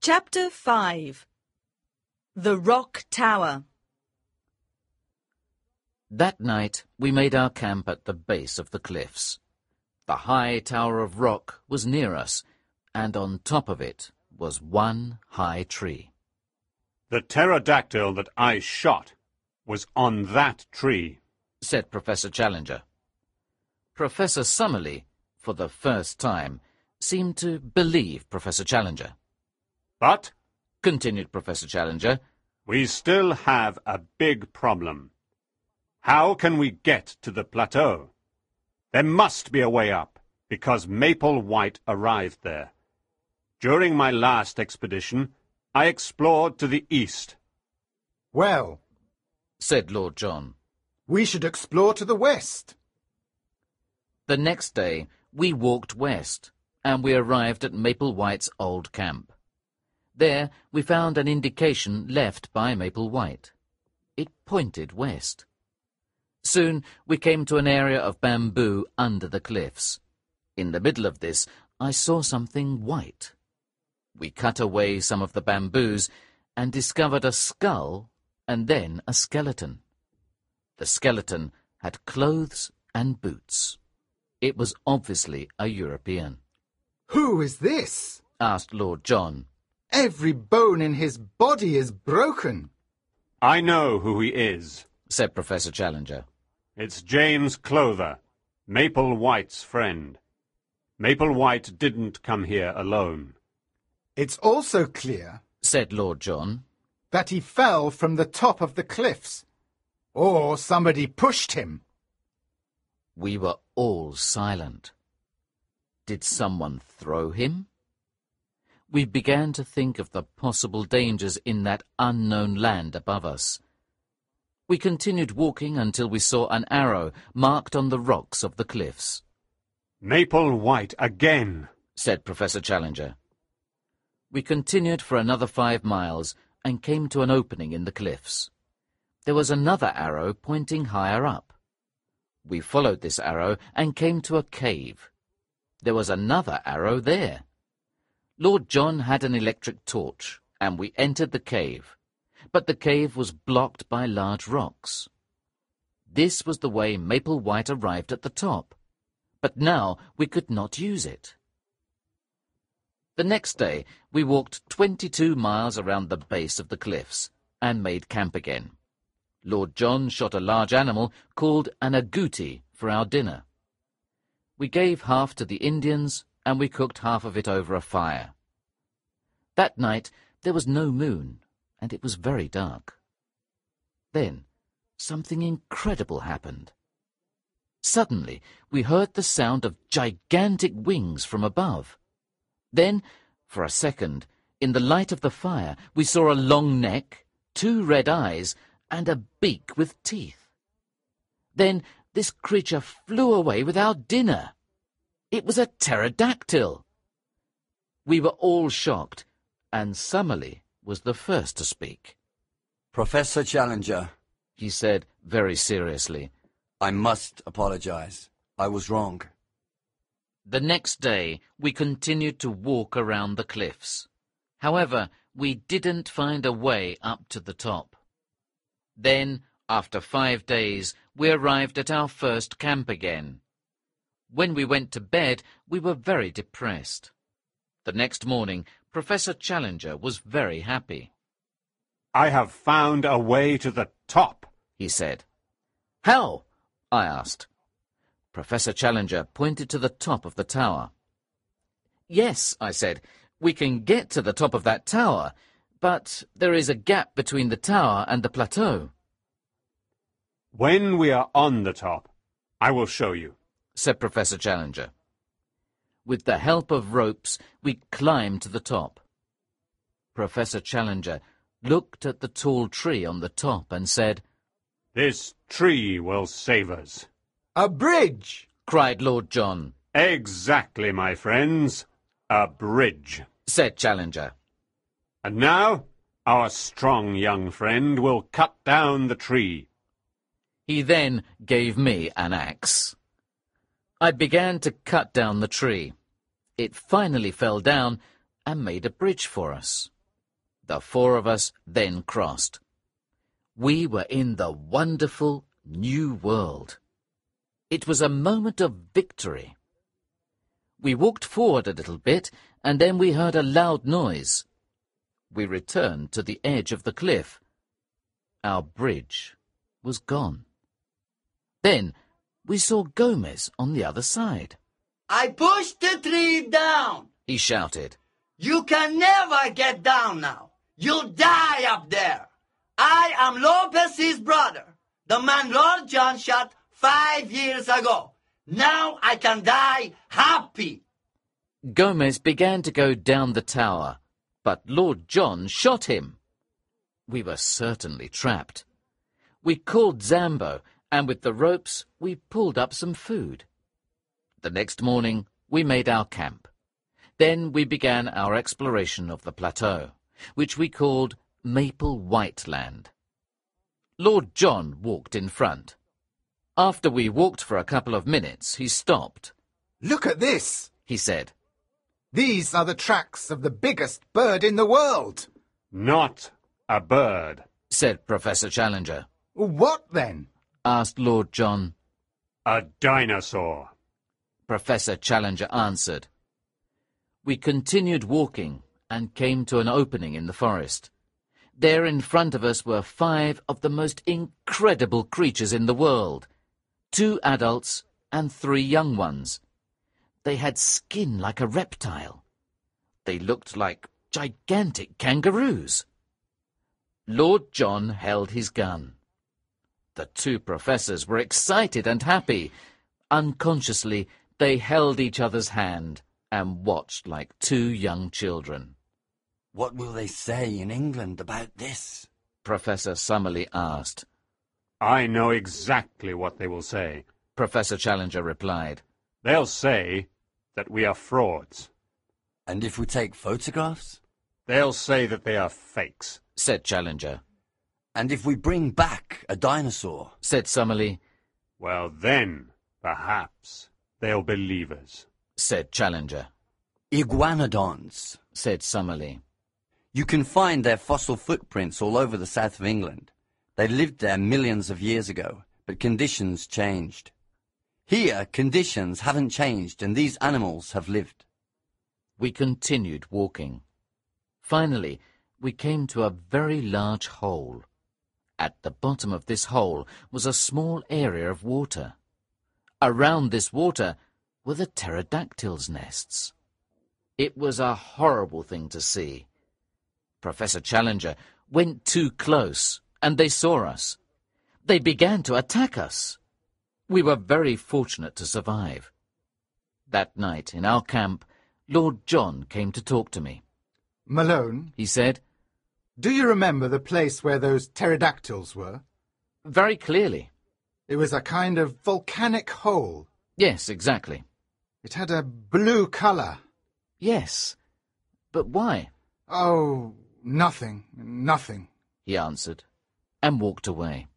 Chapter 5 The Rock Tower. That night we made our camp at the base of the cliffs. The high tower of rock was near us, and on top of it was one high tree. "The pterodactyl that I shot was on that tree," said Professor Challenger. Professor Summerlee, for the first time, seemed to believe Professor Challenger. "But," continued Professor Challenger, "we still have a big problem. How can we get to the plateau? There must be a way up, because Maple White arrived there. During my last expedition, I explored to the east." "Well," said Lord John, "we should explore to the west." the next day we walked west, and we arrived at Maple White's old camp. There we found an indication left by Maple White. It pointed west. Soon we came to an area of bamboo under the cliffs. In the middle of this I saw something white. We cut away some of the bamboos and discovered a skull and then a skeleton. The skeleton had clothes and boots. It was obviously a European. "Who is this?" asked Lord John. "Every bone in his body is broken." "I know who he is," said Professor Challenger. "It's James Clover, Maple White's friend. Maple White didn't come here alone." "It's also clear," said Lord John, "that he fell from the top of the cliffs. Or somebody pushed him." We were all silent. Did someone throw him? We began to think of the possible dangers in that unknown land above us. We continued walking until we saw an arrow marked on the rocks of the cliffs. "Maple White again," said Professor Challenger. We continued for another 5 miles and came to an opening in the cliffs. There was another arrow pointing higher up. We followed this arrow and came to a cave. There was another arrow there. Lord John had an electric torch, and we entered the cave. But the cave was blocked by large rocks. This was the way Maple White arrived at the top. But now we could not use it. The next day we walked 22 miles around the base of the cliffs and made camp again. Lord John shot a large animal called an agouti for our dinner. We gave half to the Indians, and we cooked half of it over a fire. That night there was no moon, and it was very dark. Then something incredible happened. Suddenly we heard the sound of gigantic wings from above. Then, for a second, in the light of the fire, we saw a long neck, 2 red eyes, and a beak with teeth. Then this creature flew away with our dinner. It was a pterodactyl. We were all shocked, and Summerlee was the first to speak. "Professor Challenger," he said very seriously, "I must apologize. I was wrong." The next day we continued to walk around the cliffs. However, we didn't find a way up to the top. Then, after 5 days, we arrived at our first camp again. When we went to bed, we were very depressed. The next morning, Professor Challenger was very happy. "I have found a way to the top," he said. "How?" I asked. Professor Challenger pointed to the top of the tower. "Yes," I said, "we can get to the top of that tower, but there is a gap between the tower and the plateau." "When we are on the top, I will show you," said Professor Challenger. With the help of ropes, we climbed to the top. Professor Challenger looked at the tall tree on the top and said, "This tree will save us." "A bridge!" cried Lord John. "Exactly, my friends. A bridge," said Challenger. "And now our strong young friend will cut down the tree." He then gave me an axe. I began to cut down the tree. It finally fell down and made a bridge for us. The four of us then crossed. We were in the wonderful new world. It was a moment of victory. We walked forward a little bit, and then we heard a loud noise. We returned to the edge of the cliff. Our bridge was gone. Then we saw Gomez on the other side. I pushed the tree down. He shouted. You can never get down now. You'll die up there. I am Lopez's brother, the man Lord John shot 5 years ago. Now I can die happy. Gomez began to go down the tower, but Lord John shot him. We were certainly trapped. We called Zambo, and with the ropes we pulled up some food. The next morning we made our camp. Then we began our exploration of the plateau, which we called Maple White Land. Lord John walked in front. After we walked for a couple of minutes, he stopped. Look at this, he said. These are the tracks of the biggest bird in the world. Not a bird, said Professor Challenger. What then? Asked Lord John. A dinosaur. Professor Challenger answered. We continued walking and came to an opening in the forest. There in front of us were 5 of the most incredible creatures in the world, 2 adults and 3 young ones. They had skin like a reptile. They looked like gigantic kangaroos. Lord John held his gun. The 2 professors were excited and happy. Unconsciously, they held each other's hand and watched like 2 young children. What will they say in England about this? Professor Summerlee asked. I know exactly what they will say, Professor Challenger replied. They'll say that we are frauds. And if we take photographs? They'll say that they are fakes, said Challenger. And if we bring back a dinosaur? Said Summerlee. Well then, perhaps, they'll believe us, said Challenger. Iguanodons, said Summerlee. You can find their fossil footprints all over the south of England. They lived there millions of years ago, but conditions changed. Here, conditions haven't changed and these animals have lived. We continued walking. Finally, we came to a very large hole. At the bottom of this hole was a small area of water. Around this water were the pterodactyls' nests. It was a horrible thing to see. Professor Challenger went too close, and they saw us. They began to attack us. We were very fortunate to survive. That night, in our camp, Lord John came to talk to me. Malone, he said, do you remember the place where those pterodactyls were? Very clearly. It was a kind of volcanic hole. Yes, exactly. It had a blue colour. Yes. But why? Oh, nothing, he answered, and walked away.